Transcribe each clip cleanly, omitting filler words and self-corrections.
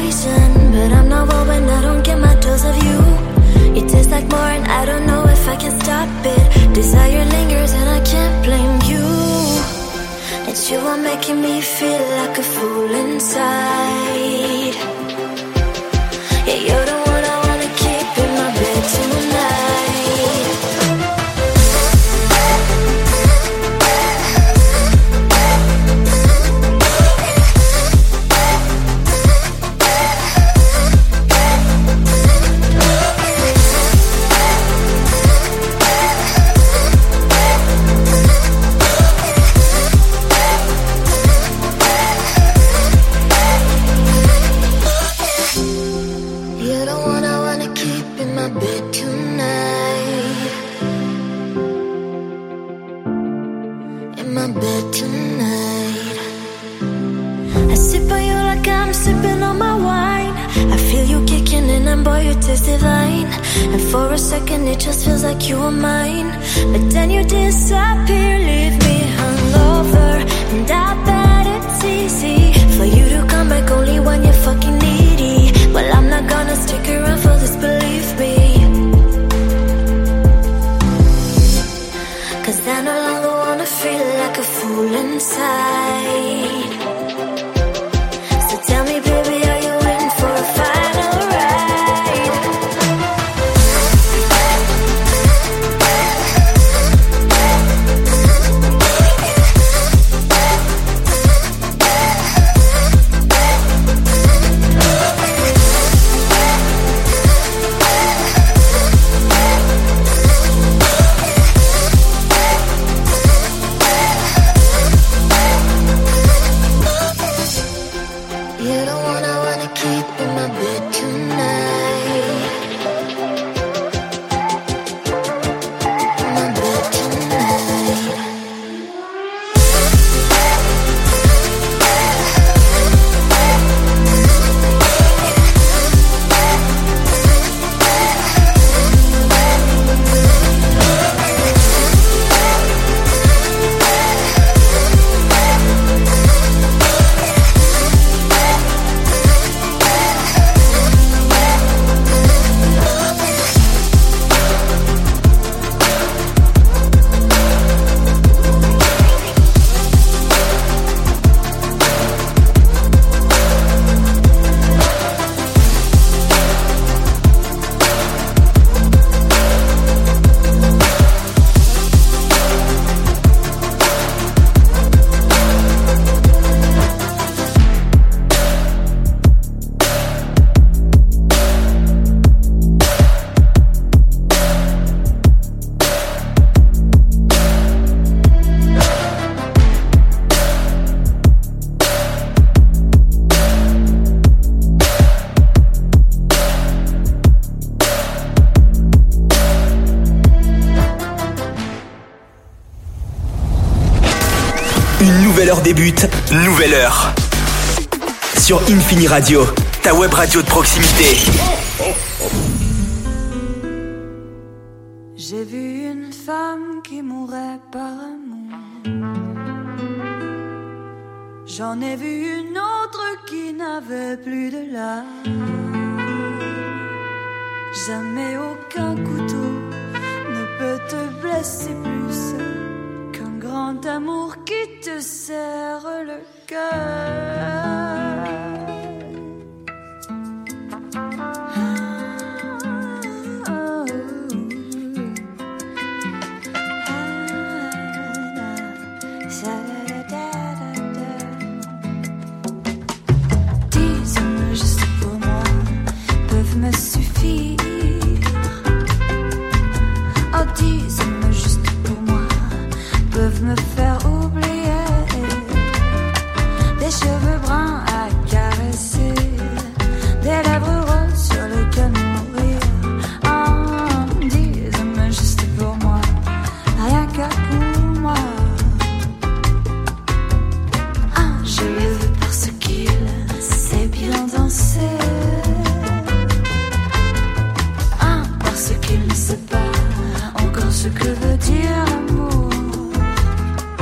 reason, but I'm not well when I don't get my dose of you. You taste like more and I don't know if I can stop it. Desire lingers and I can't blame you. It's you are making me feel like a fool inside. Yeah, you're the one I wanna keep in my bed tonight. It just feels like you were mine, but then you disappear, leave me hungover. And I bet it's easy for you to come back only when you're fucking needy. Well, I'm not gonna stick around for this, believe me, 'cause I no longer wanna feel like a fool inside. So tell me, baby, are you in for a final ride? L'heure débute, nouvelle heure. Sur Infini Radio, ta web radio de proximité. J'ai vu une femme qui mourait par amour. J'en ai vu une autre qui n'avait plus de larmes. Jamais aucun couteau ne peut te blesser plus qu'un grand amour qui te serre le cœur. Me suffire. Oh, 10 hommes juste pour moi peuvent me faire oublier des cheveux bruns à caresser, des lèvres roses sur lesquelles mourir. Oh, 10 hommes juste pour moi, rien qu'à pour moi. Ah, je le veux parce qu'il sait bien danser. Qu'il ne sait pas encore ce que veut dire l'amour.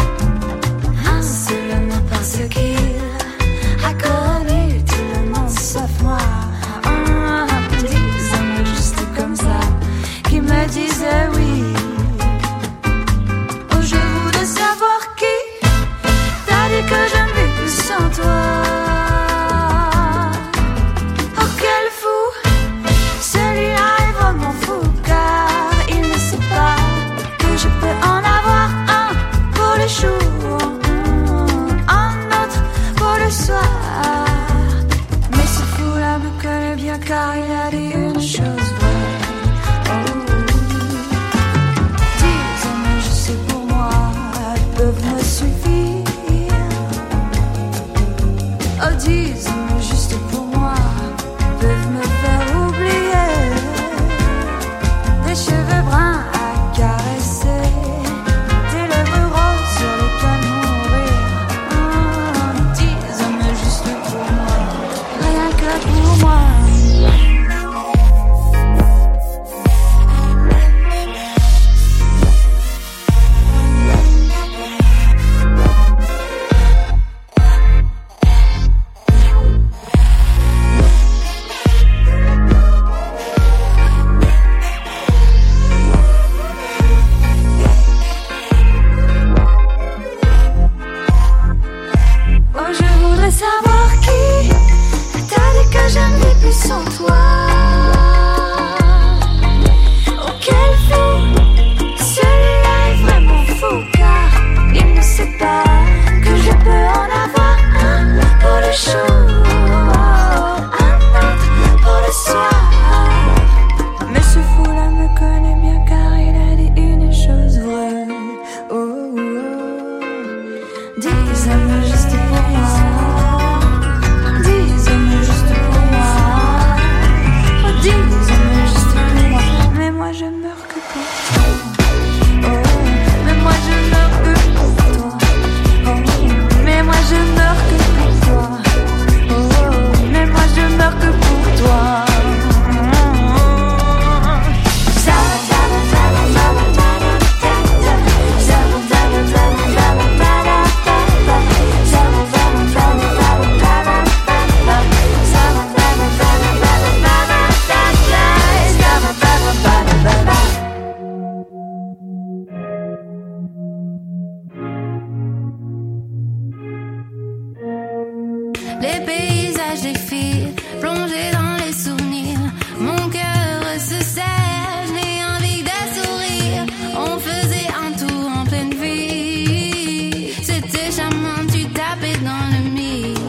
les paysages défilent, plongés dans les souvenirs. Mon cœur se serre, je n'ai envie de sourire. On faisait un tour en pleine vie. C'était charmant, tu tapais dans le mille.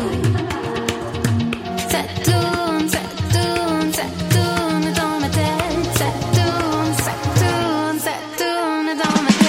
Ça tourne, ça tourne, ça tourne dans ma tête. Ça tourne, ça tourne, ça tourne dans ma tête.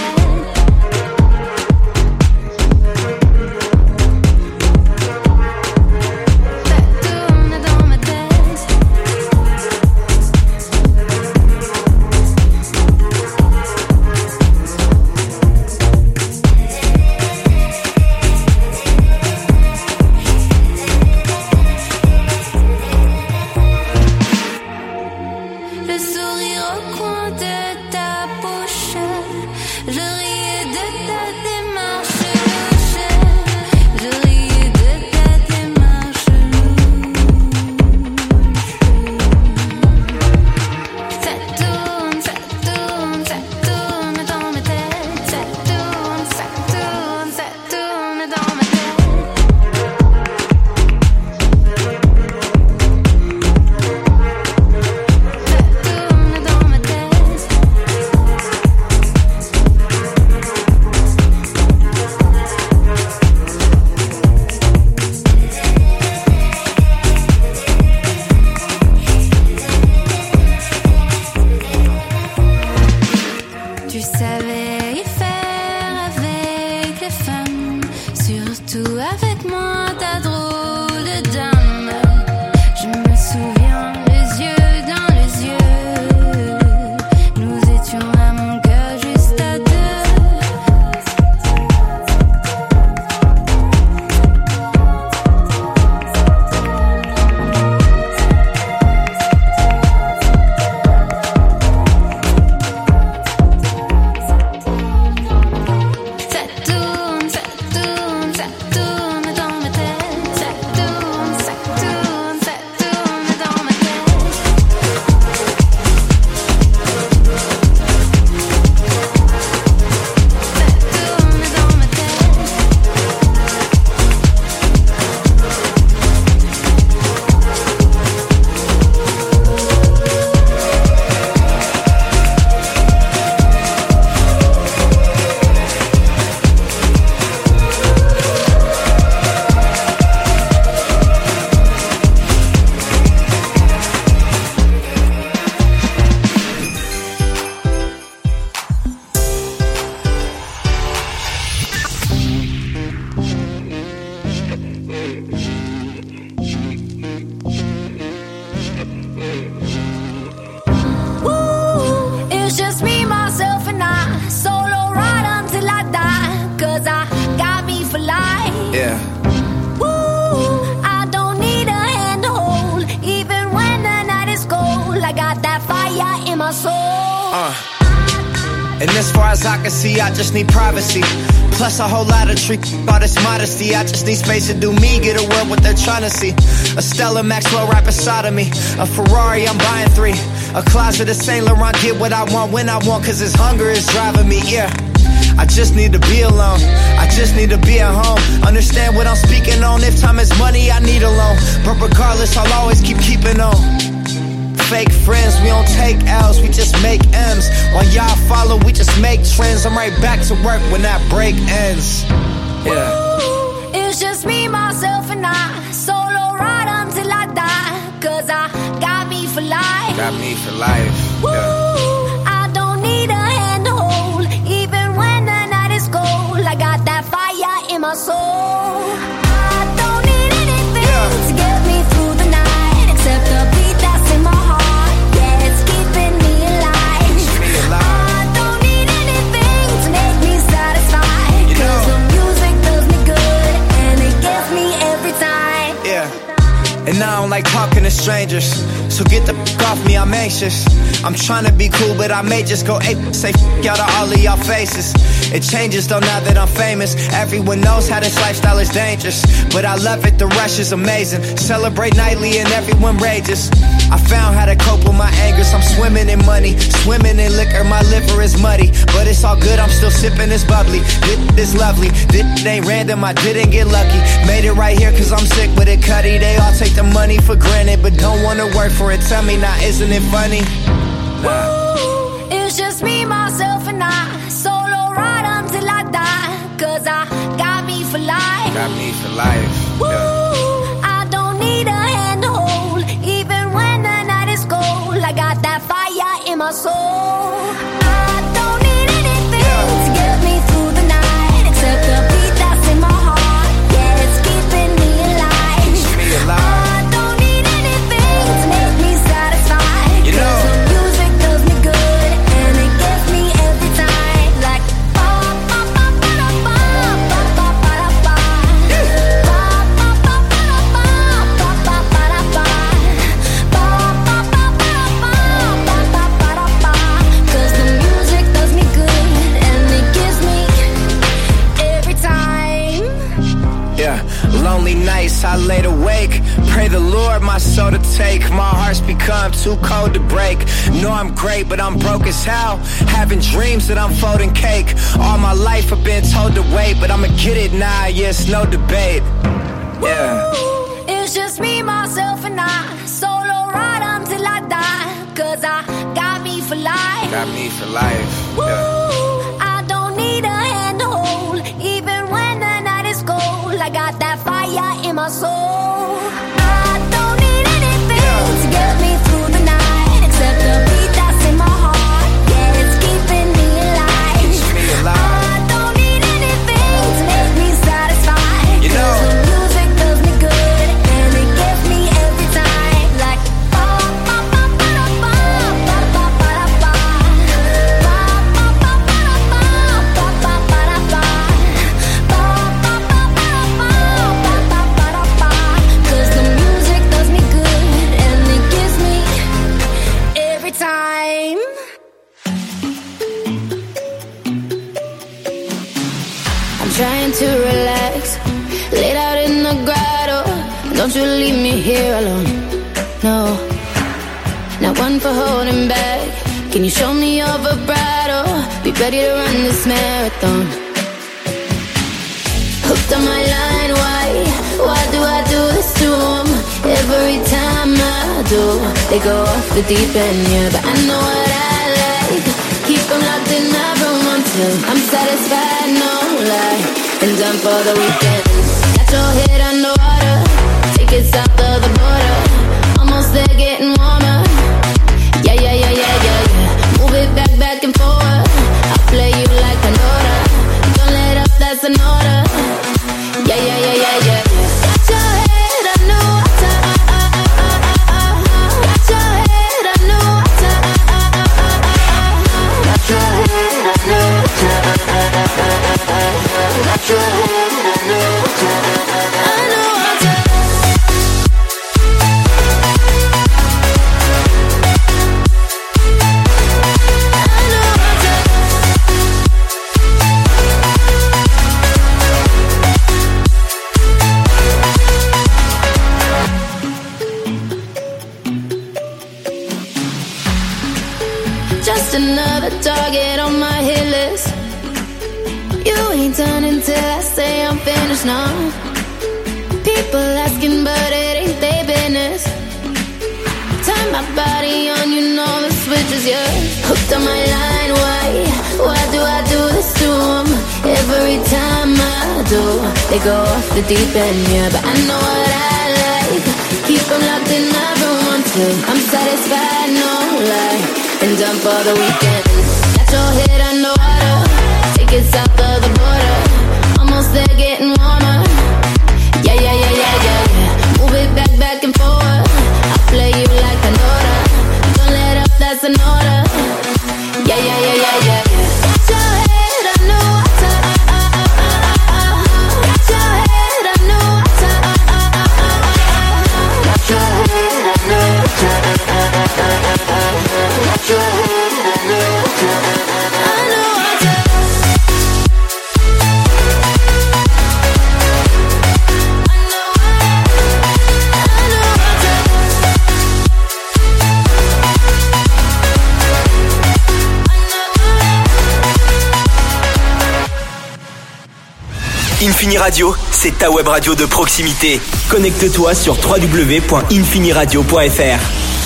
And as far as I can see, I just need privacy. Plus a whole lot of trick, all this modesty. I just need space to do me, get a world what they're trying to see. A Stella Maxwell right beside of me. A Ferrari, I'm buying 3. A closet of Saint Laurent, get what I want when I want, cause this hunger is driving me, yeah. I just need to be alone, I just need to be at home. Understand what I'm speaking on, if time is money, I need a loan. But regardless, I'll always keep on. Fake friends, we don't take L's, we just make M's. While y'all follow, we just make trends. I'm right back to work when that break ends. Yeah. Ooh, it's just me, myself, and I. Solo ride until I die. Cause I got me for life. Got me for life. Ooh, yeah. I don't need a hand to hold. Even when the night is cold, I got that fire in my soul. I don't need anything to get me through the night, except the beat that's in my heart. And I don't like talking to strangers, so get the f*** off me, I'm anxious. I'm trying to be cool, but I may just go ape. Say f*** out of all of y'all faces. It changes though now that I'm famous. Everyone knows how this lifestyle is dangerous, but I love it, the rush is amazing. Celebrate nightly and everyone rages. I found how to cope with my angers. I'm swimming in money, swimming in liquor. My liver is muddy, but it's all good. I'm still sipping this bubbly. This lovely. This ain't random. I didn't get lucky. Made it right here 'cause I'm sick with it, Cuddy. They all take the money for granted, but don't wanna work for it. Tell me now, isn't it funny? Ooh, it's just me, myself, and I. Solo ride until I die. 'Cause I got me for life. Got me for life. Yeah. I don't need a hand to hold, even when the night is cold. I got that fire in my soul. I don't need anything to get me through the night, except the beat that's in my heart. Yeah, it's keeping me alive. I don't need anything to make me satisfied. You know, 'cause the music does me good, and it gets me every time. Like lonely nights, I laid awake. Pray the Lord my soul to take. My heart's become too cold to break. Know I'm great, but I'm broke as hell. Having dreams that I'm folding cake. All my life I've been told to wait, but I'ma get it now, yeah, it's no debate. Yeah. It's just me, myself, and I. Solo ride until I die. 'Cause I got me for life. Got me for life. Yeah. I don't need a hand to hold, even when the night is cold. I got that fire in my soul. I don't need anything to get me through the night, except the beat that's in my heart. Yeah, it's keeping me alive. I don't need anything to make me satisfied. You know, 'cause the music does me good, and it gets me every time. Like trying to relax, laid out in the grotto. Don't you leave me here alone, no. Not one for holding back. Can you show me your vibrato? Be ready to run this marathon. Hooked on my line, why do I do this to them? Every time I do, they go off the deep end, yeah. But I know what I like. Keep them locked in my room until I'm satisfied, no lie. And done for the weekend. Got your head underwater, take it south of the border. Almost there, getting warmer. Yeah, yeah, yeah, yeah, yeah, yeah. Move it back and forward. I'll play you like Pandora. Don't let up, that's an order. Yeah, yeah, yeah, yeah, yeah. Got your head underwater. Got your head underwater. Got your head underwater. Got your head underwater. Just another target on my hit list. You ain't done until I say I'm finished now. People asking, but it ain't their business. Turn my body on, you know the switch is yours. Hooked on my line, why do I do this to them? Every time I do, they go off the deep end, yeah. But I know what I like. Keep them locked in my room until I'm satisfied, no lie. And done for the weekend. Got your head underwater, take it south of the border. Almost there, getting warmer. Yeah, yeah, yeah, yeah, yeah, yeah. Move it back and forward. I'll play you like Pandora. Don't let up, that's an order. Yeah, yeah, yeah, yeah, yeah, yeah. Got your head underwater. Got your head underwater. Got your head underwater. Got your head underwater. Underwater. Infini Radio, c'est ta web radio de proximité. Connecte-toi sur www.infiniradio.fr.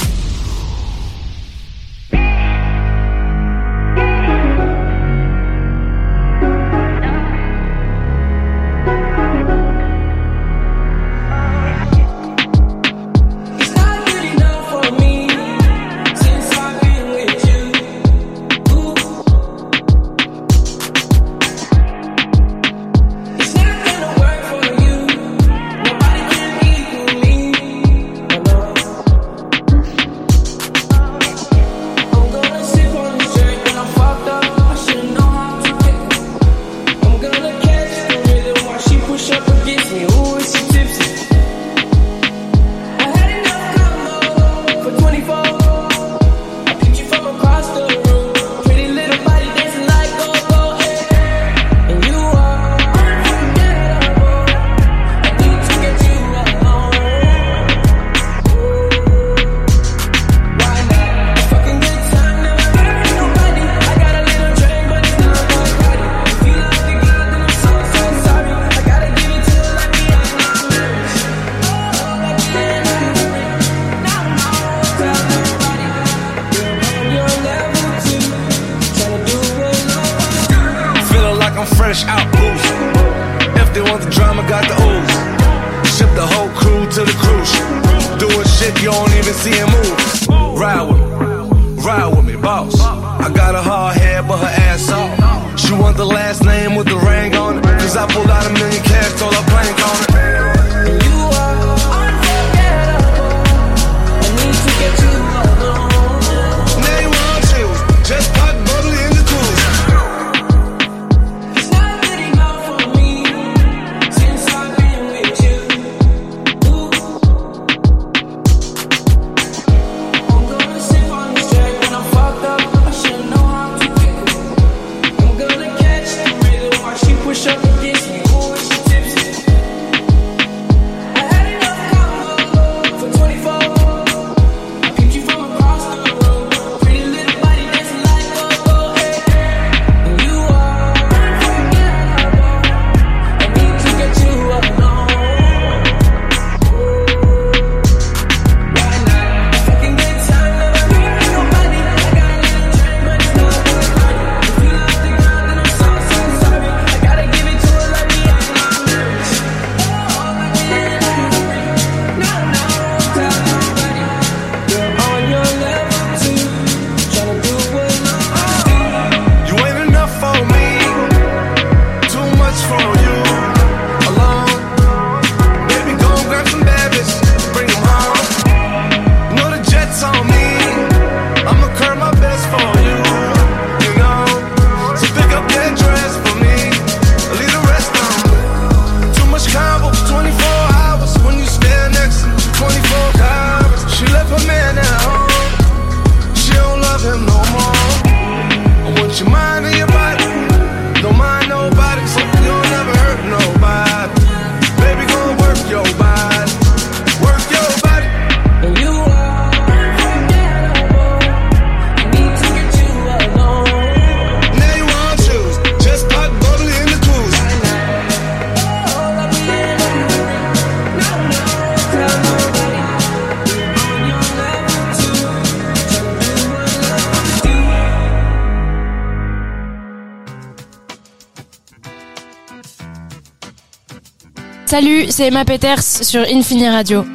Salut, c'est Emma Peters sur Infini Radio.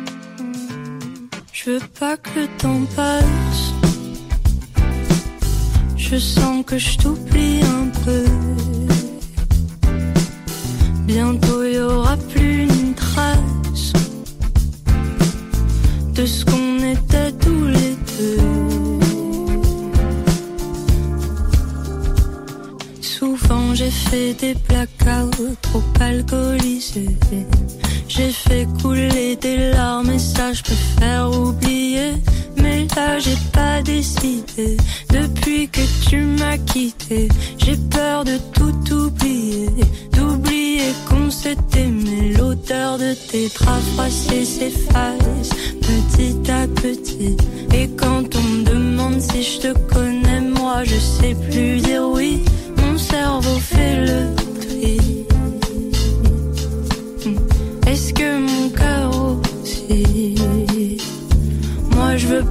Je veux pas que le temps passe. Je sens que je t'oublie un peu. Bientôt y aura plus une trace de ce qu'on était tous les deux. Souvent j'ai fait des blackouts trop alcoolisés. J'ai fait couler des larmes et ça je préfère oublier. Mais là j'ai pas décidé. Depuis que tu m'as quitté, j'ai peur de tout oublier. D'oublier qu'on s'est aimé. L'odeur de tes draps froissés s'efface petit à petit. Et quand on me demande si je te connais, moi je sais plus dire oui. Mon cerveau fait le tri.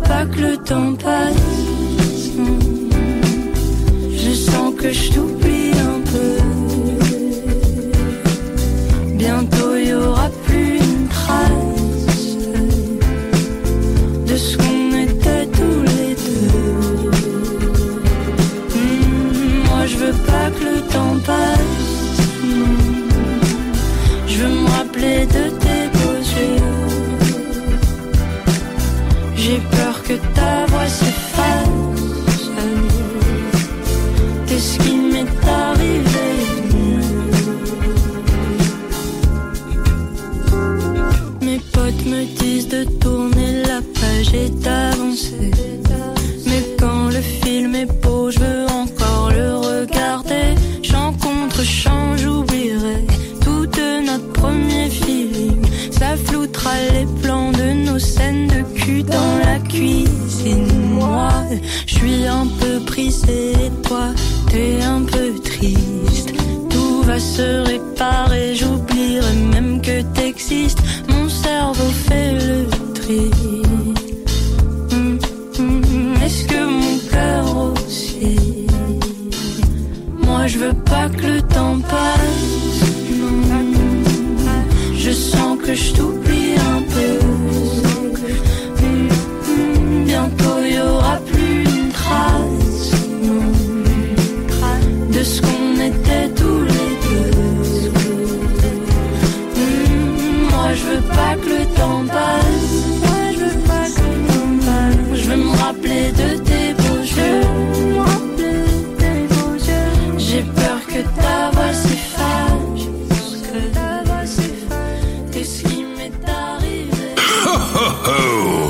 pas que le temps passe. Je sens que je t'oublie un peu. Bientôt y aura plus une trace de ce qu'on était tous les deux. Moi je veux pas que le temps passe. Je veux me rappeler de tes beaux yeux. J'ai peur que ta voix s'efface. Qu'est-ce qui m'est arrivé? Mes potes me disent de tourner la page et d'avancer. Mais quand le film est beau, je veux encore le regarder. Chant contre chant, j'oublierai tout de notre premier feeling. Ça floutera les plans de nos scènes de cul dans la cuisine. Moi, je suis un peu brisée et toi, t'es un peu triste. Tout va se réparer, j'oublierai même que t'existes. Mon cerveau fait le tri. Est-ce que mon cœur aussi? Moi je veux pas que le temps passe. Non. Je sens que je t'oublie un peu. Bientôt y aura plus une trace de ce qu'on était tous les deux. Moi je veux pas que le temps passe. Moi je veux pas que le temps passe. Je veux me rappeler de tes beaux yeux. J'ai peur que ta voix s'efface. Qu'est-ce qui m'est arrivé? Ho ho ho!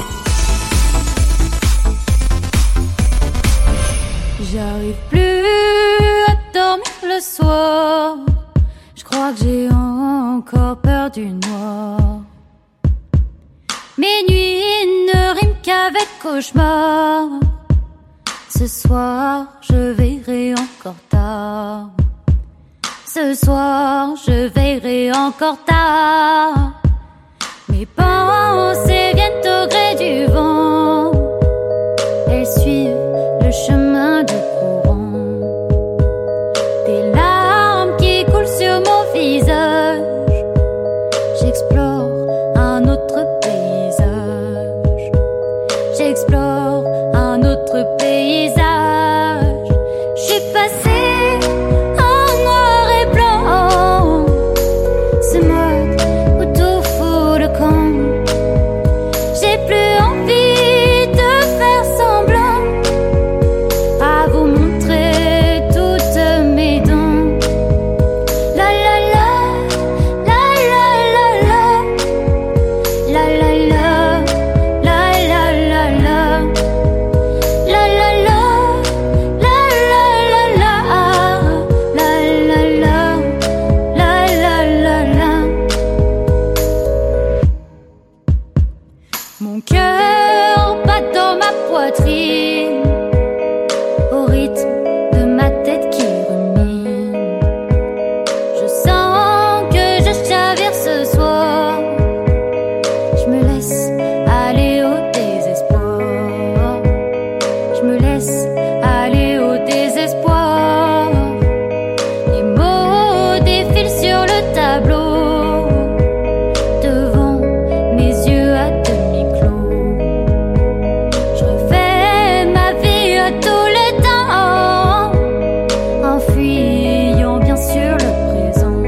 J'arrive plus à dormir le soir. Je crois que j'ai encore peur du noir. Mes nuits ne riment qu'avec cauchemar. Ce soir, je veillerai encore tard. Ce soir, je veillerai encore tard. Mes pensées viennent au gré du vent. Elles suivent le chemin du courant. Des larmes qui coulent sur mon visage. J'explore un autre paysage. J'explore un autre paysage. Je suis passée en noir et blanc. Ce mode où tout fout le camp. J'ai plus envie de faire semblant. À vous montrer toutes mes dents. La la la, la la la la. La la la, la la la la. La la la, la la la la. La la la, la la la la. Mon cœur bat dans ma poitrine au rythme de ma tête qui rumine. Je sens que je chavire ce soir. Je me laisse aller au désespoir. Je me laisse aller au désespoir. Les mots défilent sur le tableau. Devant mes yeux à demi clos. Je refais ma vie à tous les temps. En fuyant bien sûr le présent.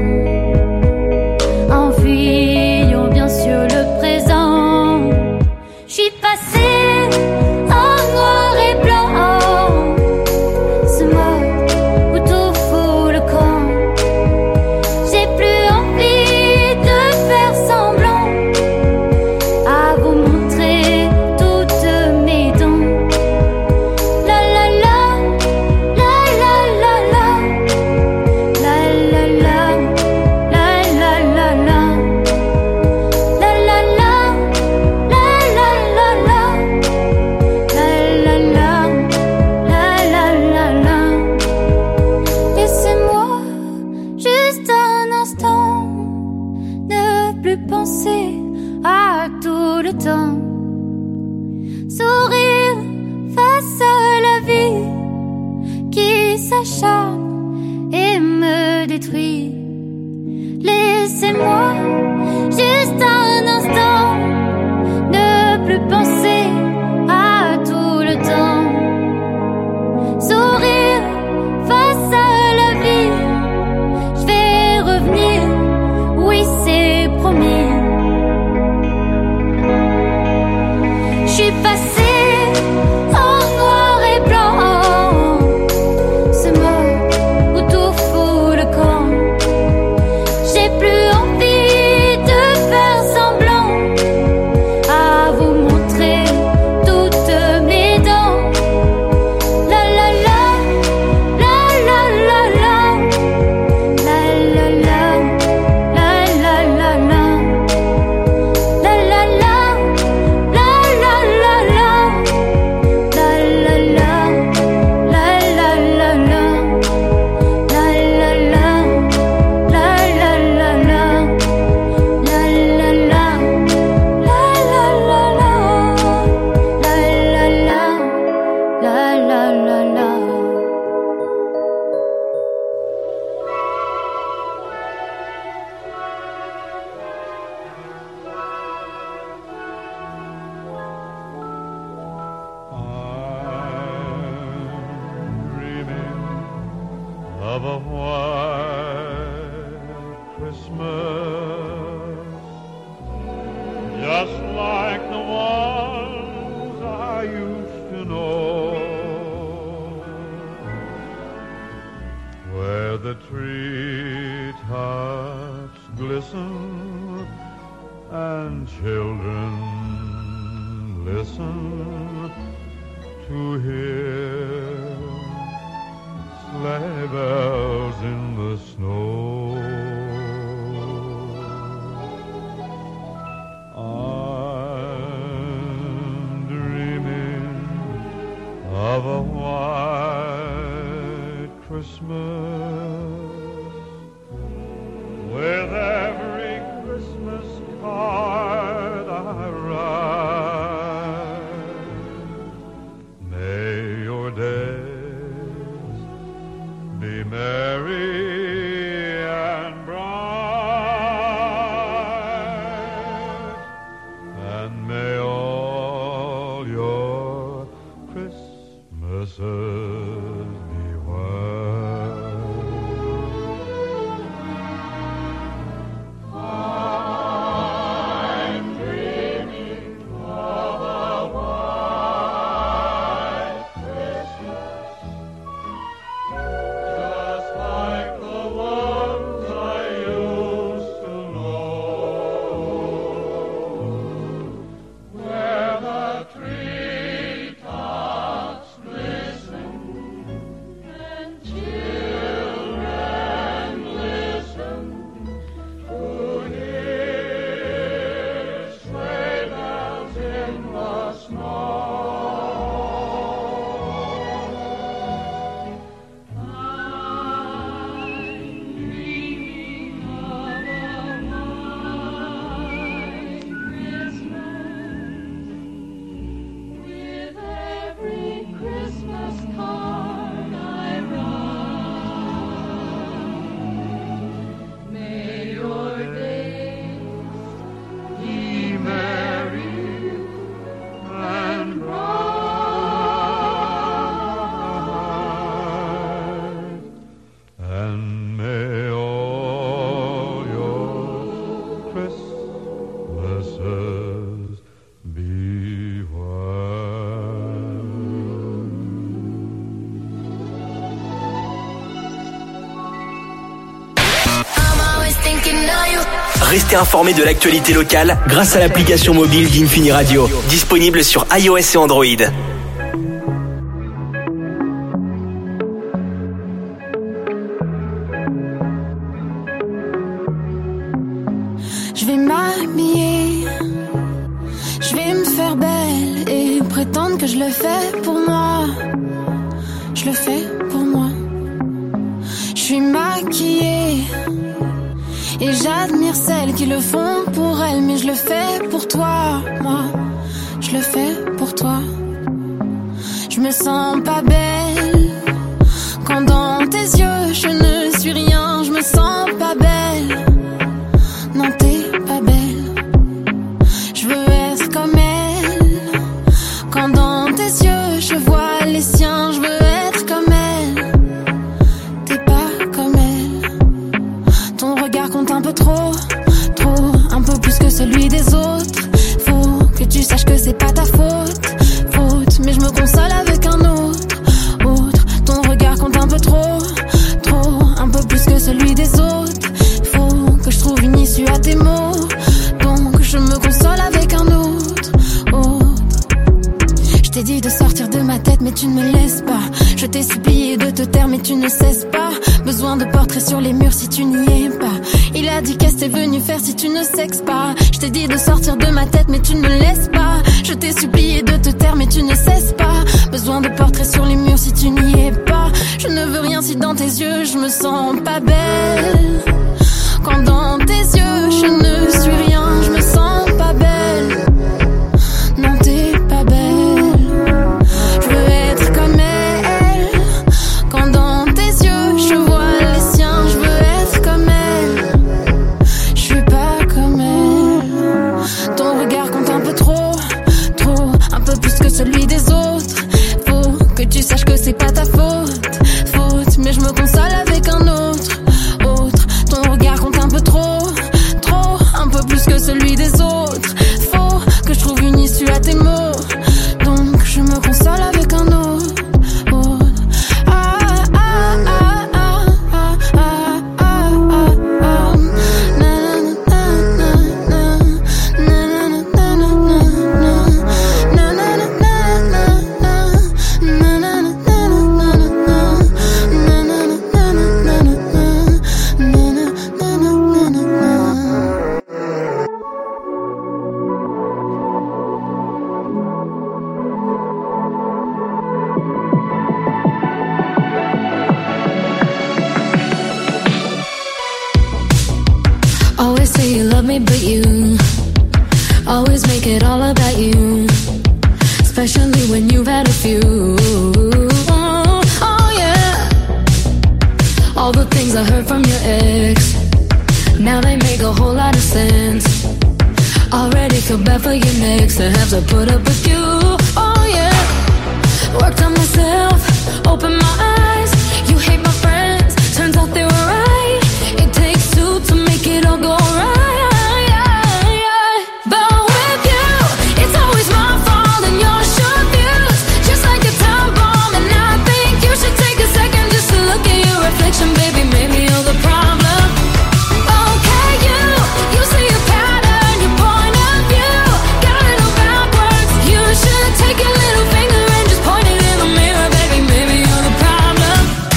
En fuyant bien sûr le présent. Je suis passée en noir et blanc. Ce mode où tout fout le camp. J'ai plus envie de faire semblant. À vous montrer toutes mes dents. La la la, la la la la. La la la, la la la la. La la la, la la la la. La la la, la la la la. Laissez-moi juste un instant ne plus penser à tout le temps. Sourire s'acharne et me détruit. Laissez-moi juste un instant ne plus penser à tout le temps. Sourire face à la vie, je vais revenir, oui c'est promis. Je suis passée en noir et blanc, ce mode où tout fout le camp. J'ai plus envie de faire semblant, à vous montrer toutes mes dents. La la la, la la la la, la la la, la la la la, la la la, la la la la, la la la, la la la la, la la la, la la la la, la la la, la la la la. Dreaming of a white Christmas, just like the ones I used to know, where the treetops glisten and children listen to hear sleigh bells in the snow. I'm dreaming of a white Christmas, with every Christmas card I write. May your days be merry and bright, and may all your Christmases be white. I'm dreaming of a white Christmas, just like the ones I used to know, where the treetops glisten and children listen to hear sleigh bells in the snow. With every Christmas card I write, may your days be merry and bright, and may all your Christmases be white. Restez informés de l'actualité locale grâce à l'application mobile d'Infini Radio, disponible sur iOS et Android. Je vais m'habiller, je vais me faire belle et prétendre que je le fais pour moi. Je le fais pour moi. Je suis maquillée et j'admire celles qui le font pour elles, mais je le fais pour toi, moi. Je le fais pour toi. Je me sens pas belle Quand dans tes yeux je ne suis rien, je me sens pas belle. Non, t'es pas belle. Je veux être comme elle. Quand dans tes yeux je vois les siens, je veux être comme elle. T'es pas comme elle. Ton regard compte un peu trop, trop, un peu plus que celui des autres. Faut que tu saches que c'est pas ta faute, faute, mais je me console avec un autre, autre. Ton regard compte un peu trop, trop, un peu plus que celui des autres. Faut que je trouve une issue à tes mots, donc je me console avec un autre, autre. Je t'ai dit de sortir de ma tête mais tu ne me laisses pas. Je t'ai supplié de te taire mais tu ne cesses pas. Besoin de portraits sur les murs si tu n'y es pas. Il a dit qu'est-ce que t'es venu faire si tu ne sexes pas. Je t'ai dit de sortir de ma tête mais tu ne me laisses pas. Je t'ai supplié de te taire mais tu ne cesses pas. Besoin de portraits sur les murs si tu n'y es pas. Je ne veux rien si dans tes yeux je me sens pas belle. Quand dans tes yeux je ne suis rien, je me sens pas belle. Non, t'es pas belle. Je veux être comme elle. Quand dans tes yeux je vois les siens, je veux être comme elle. Je suis pas comme elle. Ton regard compte un peu trop, trop, un peu plus que celui des autres. Faut que tu saches que c'est pas ta faute, faute, mais je me console avec un autre, autre. Ton regard compte un peu trop, trop, un peu plus que celui des autres. Faut que je trouve une issue à tes mots, donc je me console avec un autre, autre. Ah, ah, ah, ah, ah, ah, ah, ah, ah. Na, na, na, na, na, na, na, na, na, na, na, na, Always say you love me, but you always make it all about you, especially when you've had a few. Oh, oh yeah. All the things I heard from your ex, now they make a whole lot of sense. Already feel bad for your next to have to put up with you. Oh yeah. Worked on myself, opened my eyes. You hate my friends, turns out they were right. It takes two to make it all go right. But with you, it's always my fault and your short views, just like a time bomb. And I think you should take a second just to look at your reflection, baby. Maybe you're the problem. Okay, you see a pattern, your point of view got it all backwards. You should take your little finger and just point it in the mirror, baby. Maybe you're the problem.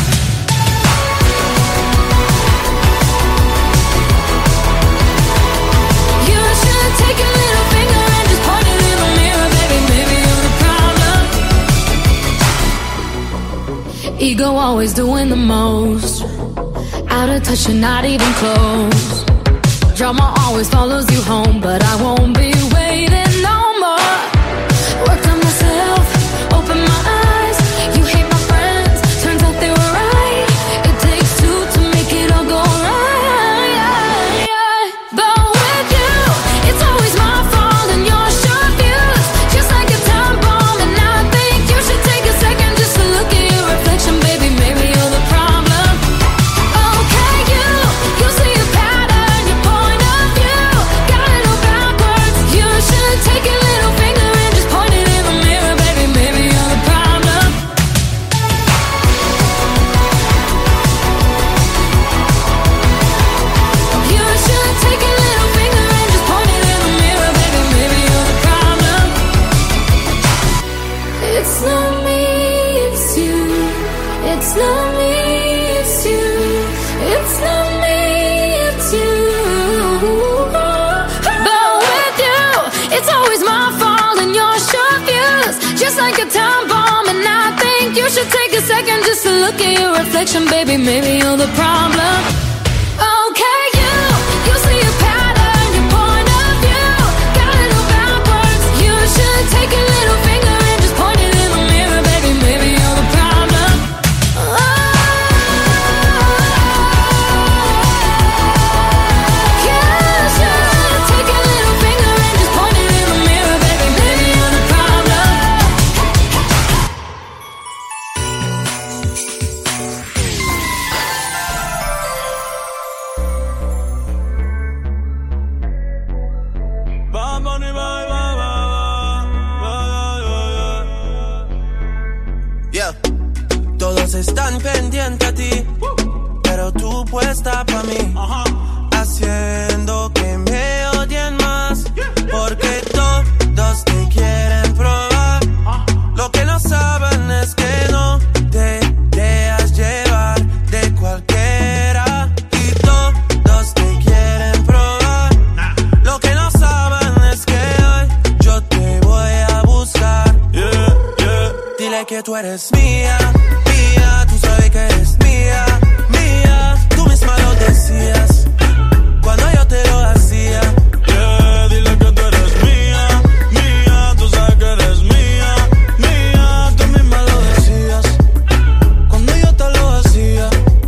You should take your little finger and just point it in the mirror, baby. Maybe you're the problem. Ego always doing the most, out of touch and not even close. Drama always follows you home, but I won't be waiting no more. Worked on myself, opened my eyes. You hate my friends, turns out they were right. It takes two to make it all go right. But with you, it's always my fault and your short views, just like a time bomb. And I think you should take a second just to look at your reflection, baby. Maybe you're the problem. Okay, you see a pattern, your point of view got it all backwards. You should take your little finger and just point it in the mirror, baby. Maybe you're the problem. You should take your little finger and just point it in the mirror, baby. Maybe you're the problem. It's not me, it's you. It's not me, it's you. It's not me, it's you. But with you, it's always my fault and your short views, just like a time bomb. And I think you should take a second just to look at your reflection, baby. Maybe you're the problem. Okay, you see a pattern, your point of view got it all backwards. You should take a little finger and just point it in the mirror, baby. Maybe you're the problem. Oh. están pendientes a ti, pero tú puesta pa' mí, haciendo que me odien más, porque todos te quieren probar. Lo que no saben es que no te dejas llevar de cualquiera, y todos te quieren probar. Lo que no saben es que hoy yo te voy a buscar. Dile que tú eres mía, mía, tú sabes que eres mía, mía. Tú misma lo decías cuando yo te lo hacía. Dile que tú eres mía, mía, tú sabes que eres mía, mía. Tú misma lo decías cuando yo te lo hacía.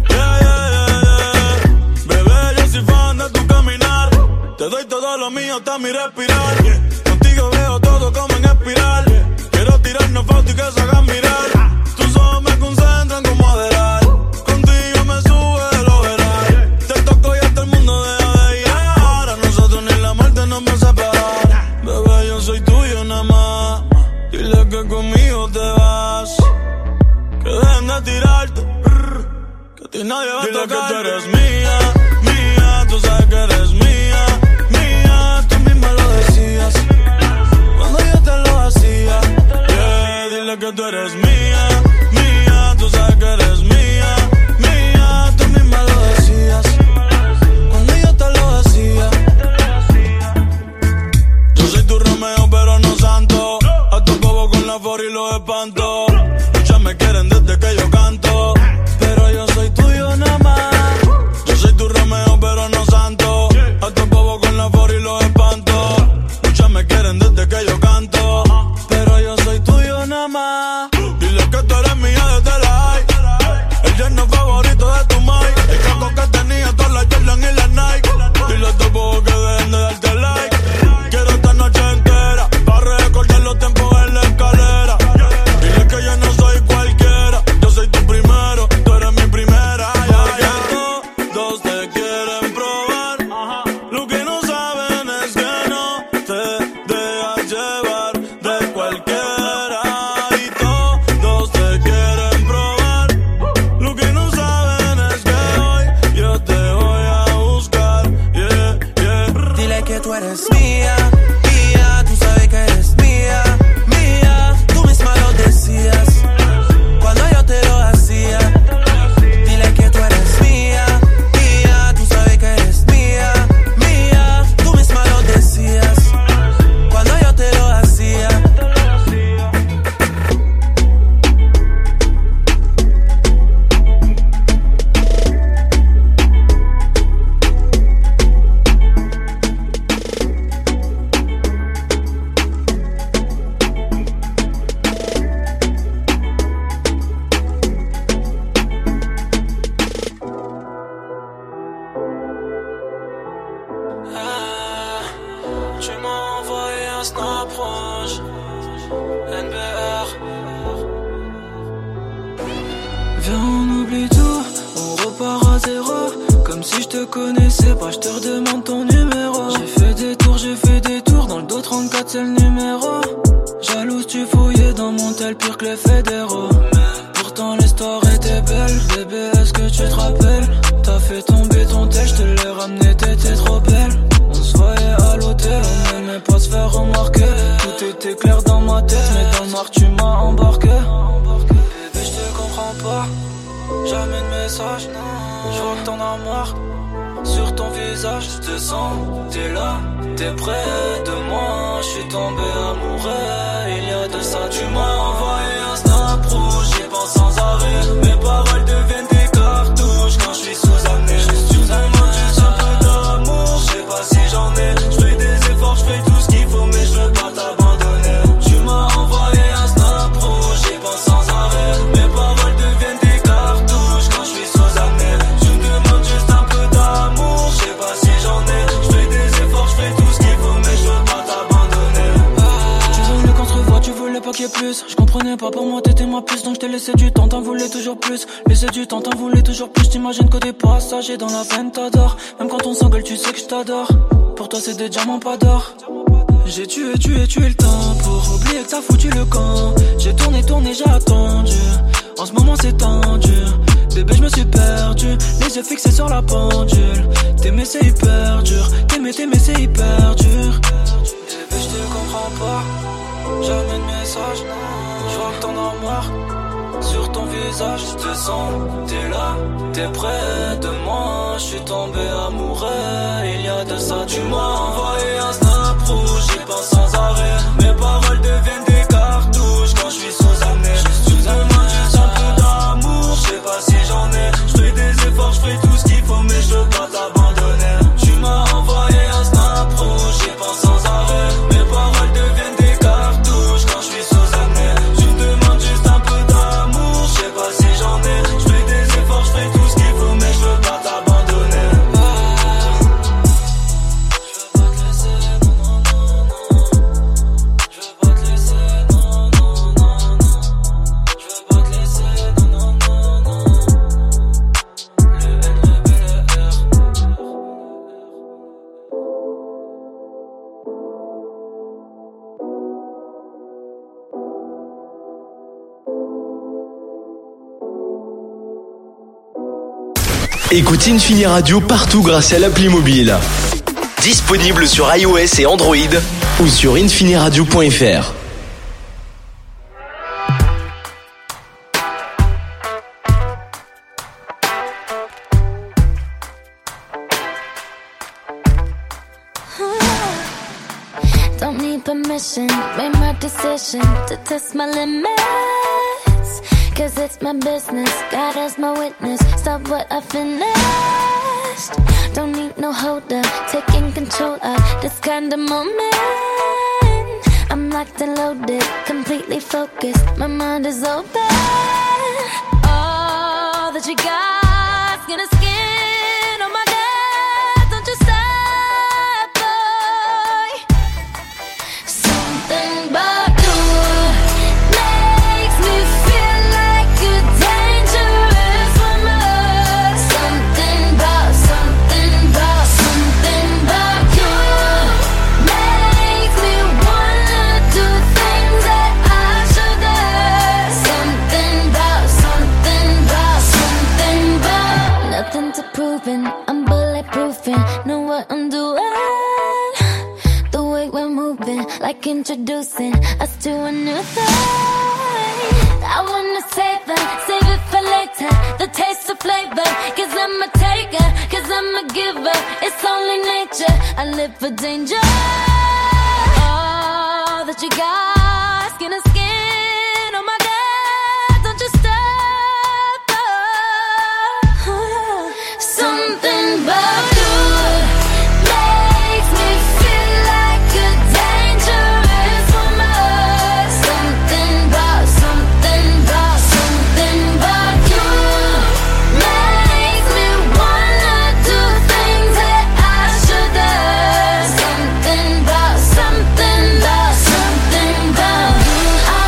Bebé, yo soy fan de tu caminar. Te doy todo lo mío hasta mi respirar. Contigo veo todo como en espiral. Quiero tirarnos fotos y que se hagan mirar. Tus ojos me concentran como adelar. Contigo me sube el overall. Te toco y hasta el mundo deja de llegar. A nosotros ni la muerte nos va a separar. Bebé, yo soy tuyo nada más. Dile que conmigo te vas. Que dejen de tirarte. Que a ti nadie va a tocar. Dile que tú eres mía, mía. Tú sabes que eres mía, mía. Tú misma lo decías cuando yo te lo hacía. Dile que tú eres mía, mía. Tú sabes que eres mía, mía. Tú misma lo decías cuando yo te lo hacía. Yo soy tu Romeo pero no santo. A tu bobo con la for y los espanto. Muchas me quieren desde que yo canto, pero yo soy tuyo nada más. Yo soy tu Romeo pero no santo. A tu bobo con la for y los espanto. Muchas me quieren desde que yo canto, pero yo soy tuyo nada más. Dile que tú eres mía desde la high. El yerno favorito de tu mai. El caco que tenía todas las Jordan y las Nike. Dile a tu bobo que dejen de darte like. Quiero esta noche entera para recordar los tiempos en la escalera. Dile que yo no soy cualquiera. Yo soy tu primero, tú eres mi primera. Porque todos te quieren probar. Lo que no saben es que no te dejas llevar de cualquiera. Y todos te quieren probar. Lo que no saben es que hoy yo te voy a buscar. Dile que tú eres mía, mía. Tú sabes que eres mía, mía. Tú misma lo decías cuando yo te lo hacía. Dile que tú eres mía, mía. Tú sabes que eres mía, mía. Tú misma lo decías cuando yo te lo hacía. Tu m'as envoyé un snap rouge, NBR. Viens, on oublie tout, on repart à zéro. Comme si je te connaissais pas, je te redemande ton numéro. J'ai fait des tours, dans le dos 34 c'est le numéro. Jalouse, tu fouillais dans mon tel pur que les fédéraux. Pourtant l'histoire était belle, bébé, est-ce que tu te rappelles? T'as fait tomber ton tel, je te l'ai ramené, t'étais trop belle. On se voyait à l'hôtel, on n'aimait pas se faire remarquer. Tout était clair dans ma tête, mais dans le noir tu m'as embarqué. Bébé, je te comprends pas, jamais de message. Je vois que t'en as marre, sur ton visage je te sens. T'es là, t'es près de moi, je suis tombé amoureux. Il y a de ça, tu m'as envoyé un snap rouge. J'y pense sans arrêt, mes paroles deviennent des cartouches quand je suis sous-amené. Tu me demandes juste un peu d'amour, je sais pas si j'en ai. Je fais des efforts, je fais tout ce qu'il faut, mais je veux pas t'abandonner. Tu m'as envoyé un snap rouge, j'y pense sans arrêt. Mes paroles deviennent des cartouches quand je suis sous-amené. Tu me demandes juste un peu d'amour, je sais pas si j'en ai. Je fais des efforts, je fais tout ce qu'il faut, mais je veux pas t'abandonner. Tu voulais qu'on se revoie, tu voulais pas qu'il y ait plus. Je comprenais pas, pour moi t'étais ma puce, donc je t'ai laissé du temps, t'en voulais toujours plus. Laissé du temps, t'en voulais toujours plus. T'imagines que des passagers dans la peine t'adores. Même quand on s'engueule, tu sais que je t'adore. Pour toi c'est des diamants, pas d'or. J'ai tué le temps pour oublier que t'as foutu le camp. J'ai tourné, j'ai attendu. En ce moment c'est tendu. Bébé, je me suis perdu, les yeux fixés sur la pendule. T'aimer c'est hyper dur, t'aimer c'est hyper dur. Bébé, je te comprends pas, jamais de message. Je vois que t'en as marre, sur ton visage je te sens. T'es là, t'es près de moi, je suis tombé amoureux. Il y a de ça, tu m'as envoyé un snap rouge, j'y pense sans arrêt. Mes paroles deviennent des cartouches quand je suis sous amené. Tu me demandes juste un peu d'amour, je sais pas si j'en ai. Je fais des efforts, je ferai tout ce qu'il faut, mais je veux pas t'abandonner. Tu m'as envoyé un snap rouge, j'y pense sans arrêt. Mes paroles deviennent des cartouches quand je suis sous amené. Tu me demandes juste un peu d'amour, je sais pas si j'en ai. Je fais des efforts, je ferai tout ce qu'il faut, mais je veux pas t'abandonner. Je veux pas te laisser, non, non, non, non. Je veux pas te laisser, non, non, non, non. Je veux pas te laisser, non, non, non, non. Le L, le B, le R. Écoute Infini Radio partout grâce à l'appli mobile. Disponible sur iOS et Android ou sur infiniradio.fr. Don't need permission, made my decision to test my limits. Cause it's my business, God as my witness. Stop what I finished. Don't need no holder, taking control of this kind of moment. I'm locked and loaded, completely focused, my mind is open. All that you got's gonna skin on my neck. Don't you stop, boy. Something about you makes me feel like a dangerous woman. Something about you makes me wanna do things that I shouldn't. Something about nothing to proving. I'm bulletproofing, know what I'm doing. The way we're moving, like introducing us to a new thing. I wanna save it for later. The taste of flavor, cause I'm a taker, cause I'm a giver. It's only nature, I live for danger. All that you got, skin to skin on my neck. Don't you stop, oh. Something about you makes me feel like a dangerous woman. Something about you makes me wanna do things that I shouldn't. Something about you. I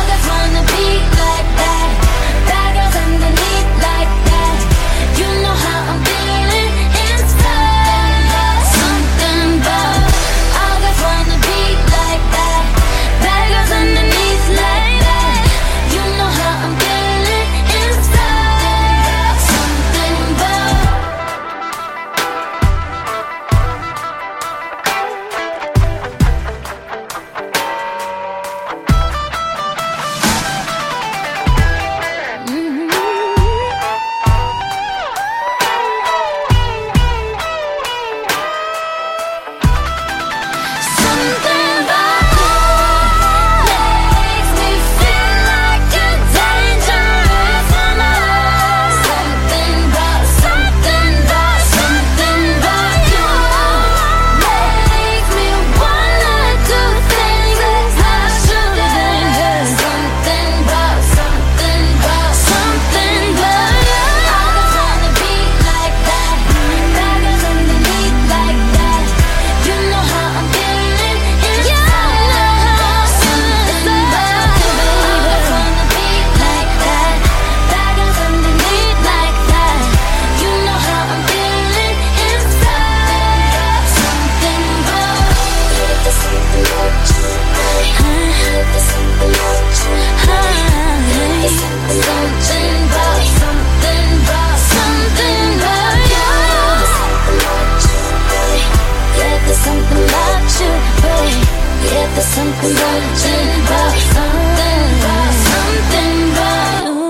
Yeah, there's something about something about you.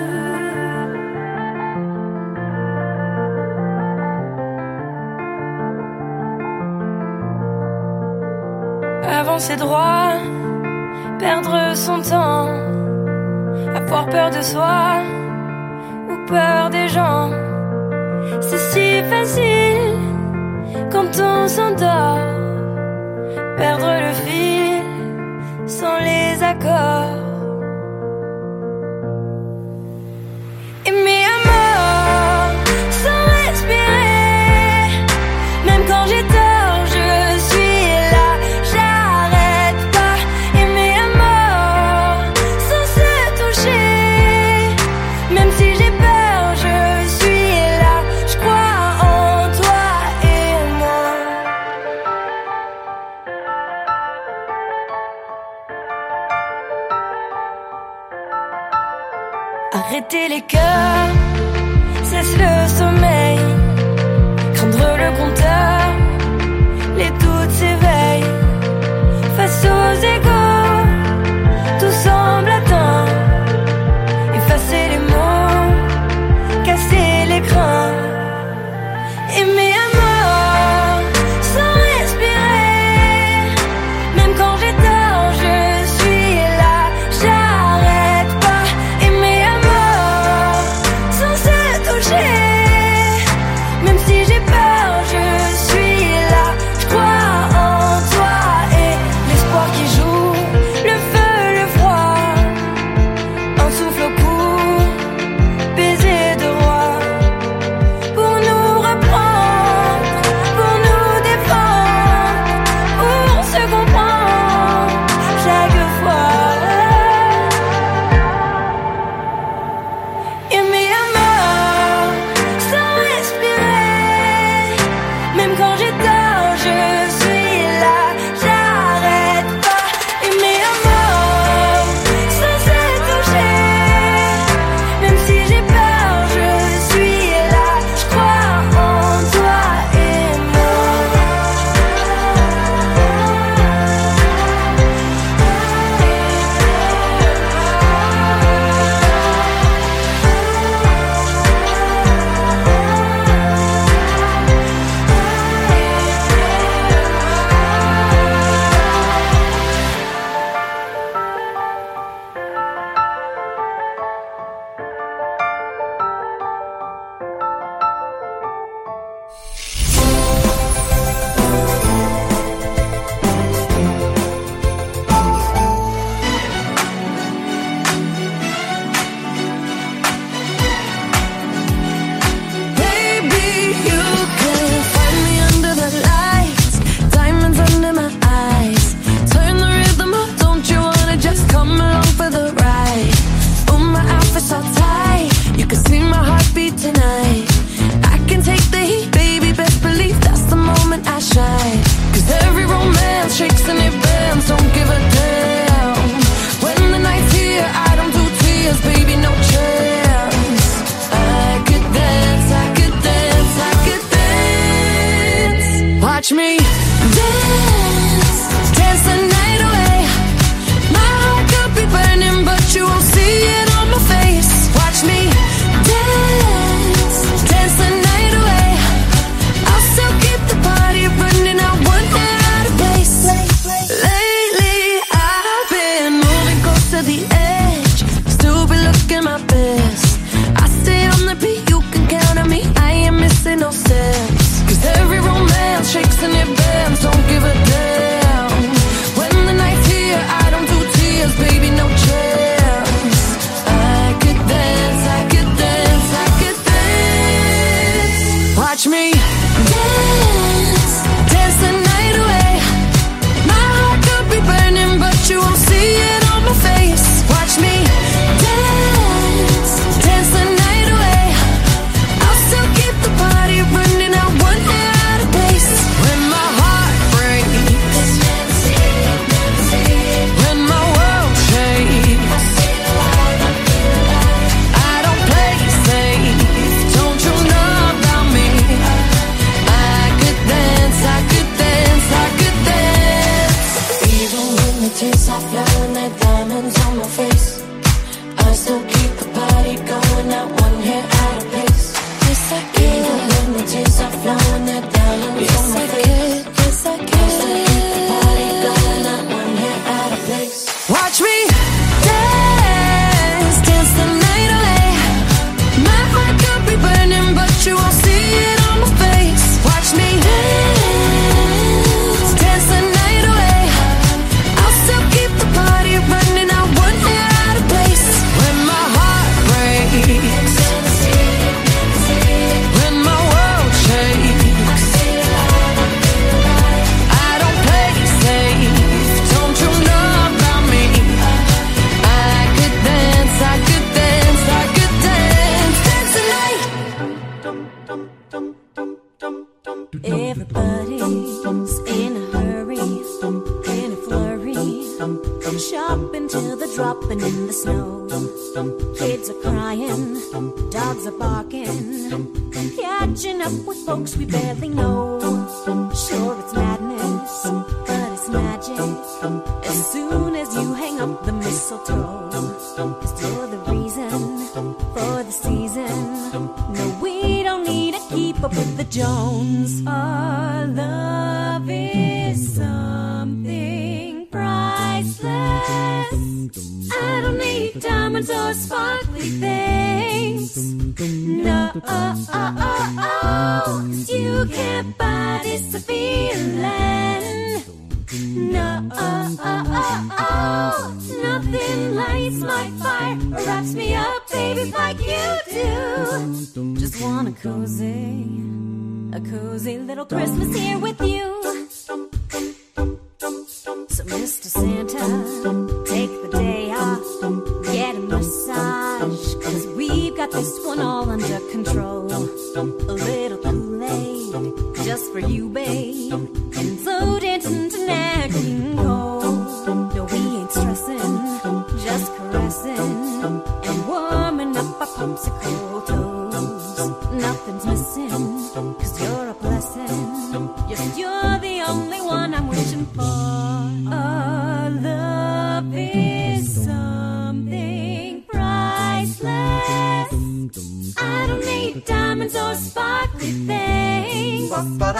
Avancer droit, perdre son temps, avoir peur de soi ou peur des gens. C'est si facile quand on s'endort, perdre le fil sans les accords. Aimer à mort sans respirer, même quand j'ai tort, je suis là, j'arrête pas. Aimer à mort sans se toucher, même si j'ai peur, je suis là, je crois en toi et moi. Arrêter les cœurs, cesse le sommeil, craindre le compteur, les doutes s'éveillent. Face aux égaux, tout semble atteint. Effacer les mots, casser l'écran. Aimer à mort, sans respirer, même quand j'ai tort, je suis là, j'arrête pas. Aimer à mort, sans se toucher, même si j'ai peur, je suis là, je crois en toi et l'espoir qui joue, le feu, le froid, un souffle au cou, baiser de roi, pour nous reprendre, pour nous défendre, pour se comprendre chaque fois. Aimer à mort, sans respirer, même quand j'ai tort, je suis là, j'arrête pas. Aimer à mort, sans se toucher, même si j'ai peur, je suis là, je crois en toi et moi. Baby, you can find me under the lights, diamonds under my eyes. Turn the rhythm up, don't you wanna just come along for the ride? Oh, my outfit's all tight, you can see my heartbeat tonight. I can take the heat, baby, best believe that's the moment I shine. 'Cause every romance shakes and it bends, don't give a damn. When the night's here, I don't do tears, baby, no chance. I could dance, I could dance, I could dance. Watch me dance, dance the night away. My heart could be burning, but you won't see it on my face. Watch me dance, dance the night away. I'll still keep the party running, I won't get out of place. Lately, I've been moving close to the edge, still be looking my best. I stay on the beat, you can count on me, I ain't missing no steps. 'Cause every romance shakes and it bends, don't give a damn. When the night dropping in the snow. Kids are crying, dogs are barking, catching up with folks we barely know. Sure, it's madness, but it's magic. As soon as you hang up the mistletoe, 'cause you're the reason for the season. No, we don't need to keep up with the Jones. Our love is something priceless. I don't need diamonds or sparkly things. No, 'cause you can't buy this feeling. No, nothing lights my fire or wraps me up, baby, like you do. Just want a cozy little Christmas here with you. So Mr. Santa, take the day off, get a massage, 'cause we've got this one all under control. A little Kool-Aid, just for you, babe, and so dancing tonight we can go. No, we ain't stressing, just caressing, and warming up our popsicle toes. Nothing's missing, 'cause you're a blessing. Yes, you're the only one I'm wishing for. Our love is something priceless. I don't need diamonds or sparkly things. No,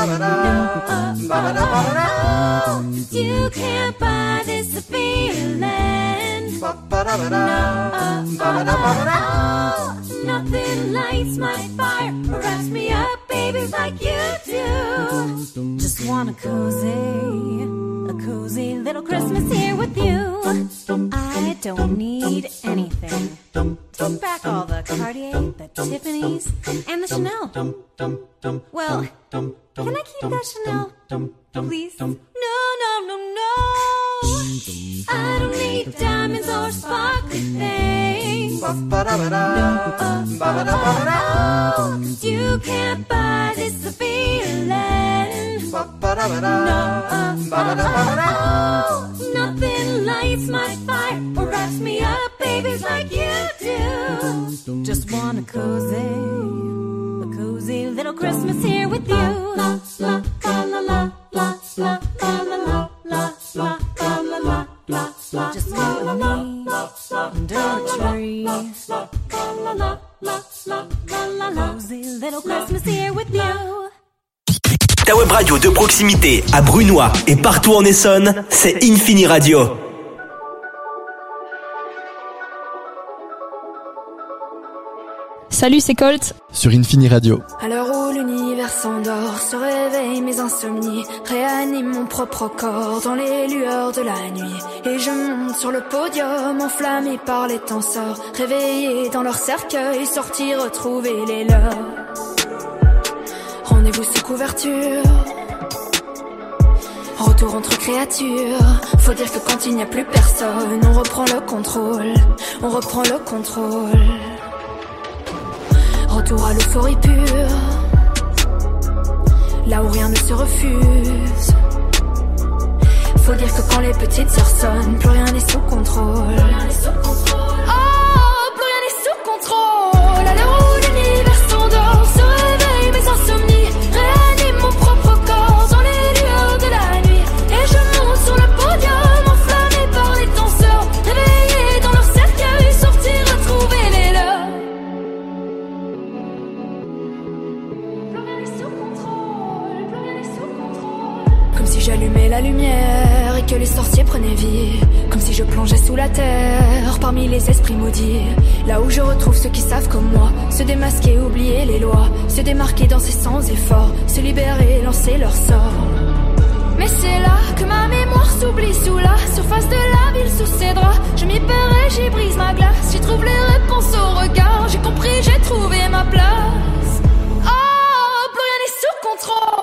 you can't buy this feeling. No, nothing lights my fire or wraps me up, baby, like you do. Just want a cozy little Christmas here with you. I don't need anything. Take back all the Cartier, the Tiffany's, and the Chanel. Well, can I keep that Chanel, please? No. I don't need diamonds or sparkly things. No, 'cause you can't buy this feeling. No, nothing lights my fire or wraps me up, baby, like you do. Just want a cozy little Christmas here with you. La la la la la la la la la la la la. Just you and me under a tree. Cozy little Christmas here with you. Ta web radio de proximité à Brunois et partout en Essonne, c'est Infini Radio. Salut, c'est Colt sur Infini Radio. À l'heure où l'univers s'endort, se réveillent mes insomnies, réanime mon propre corps dans les lueurs de la nuit. Et je monte sur le podium, enflammé par les tenseurs, réveillés dans leur cercueil, sortir retrouver les leurs. Rendez-vous sous couverture, retour entre créatures. Faut dire que quand il n'y a plus personne, on reprend le contrôle, on reprend le contrôle. Retour à l'euphorie pure, là où rien ne se refuse. Faut dire que quand les petites sœurs sonnent, plus rien n'est sous contrôle. Oh, plus rien n'est sous contrôle. À l'heure où l'univers s'endort, se réveillent mes insomnies, réanime mon propre corps dans les lueurs de la nuit. Et je monte sur le podium, enflammé par les danseurs, réveillés dans leur cercueil, sortir retrouver les leurs. Comme si j'allumais la lumière et que les sorciers prenaient vie. Comme si je plongeais sous la terre, parmi les esprits maudits. Là où je retrouve ceux qui savent comme moi, se démasquer, oublier les lois, se démarquer, danser sans effort, se libérer, lancer leur sort. Mais c'est là que ma mémoire s'oublie sous la surface de la ville, sous ses draps. Je m'y perds et j'y brise ma glace, j'y trouve les réponses au regard. J'ai compris, j'ai trouvé ma place. Oh, plus rien n'est sous contrôle.